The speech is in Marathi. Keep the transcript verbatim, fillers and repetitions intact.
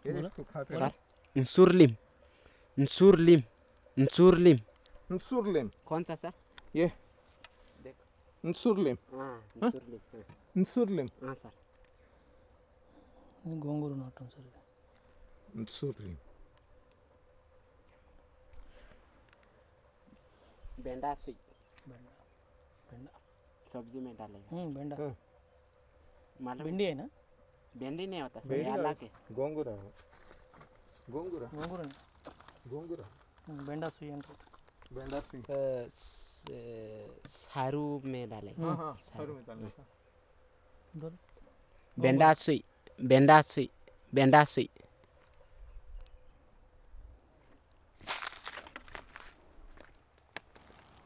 ये बोलो इसको खाते बोलो सर इंसुरलिम इंसुरलिम इंसुरलिम इंसुरलिम कौन सा सर? ये देखो इंसुरलिम हाँ इंसुरलिम हाँ इंसुरलिम हाँ सर ఇది గోంగూర నాటం సార్ ఇది. इंसुरलिम बेंडा सुई బెండ బెండ सब्जी में डालेगा ఉమ్, బెండ हाँ. मालूम भिंडी है ना भिंडी नहीं होता सर भेड़ी ये अलग है गोंगूरा है गोंगूरा గోంగూర गोंगूरा బెండ సుయి అంటారు. बेंडा सिंह अ, स- सारू में डालेगा हाँ हाँ सर में डालने का దొర- बेंडा सुई बेंडा सुई बेंडा सुई